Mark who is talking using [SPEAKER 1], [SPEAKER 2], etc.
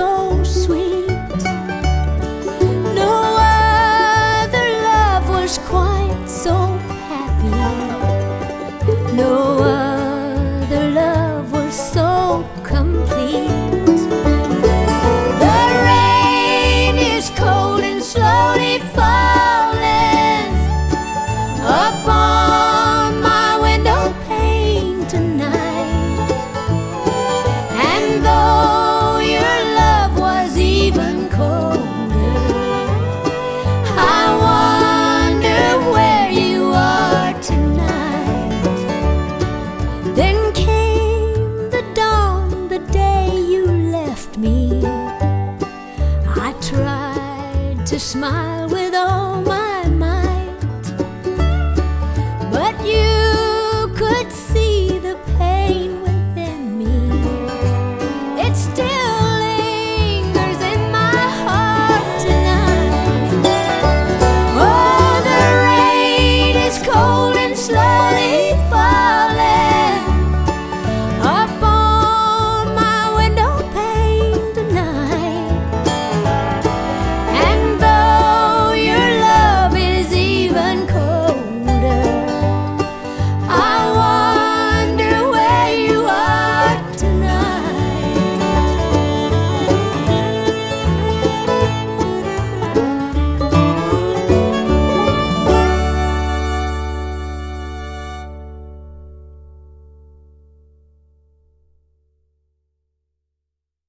[SPEAKER 1] so sweet. No other love was quite so happy. No other love was so complete. The rain is cold and slowly falling upon my window pane tonight. And though your love was even colder, I wonder where you are tonight. Then came the dawn, the day you left me. I tried to smile with all my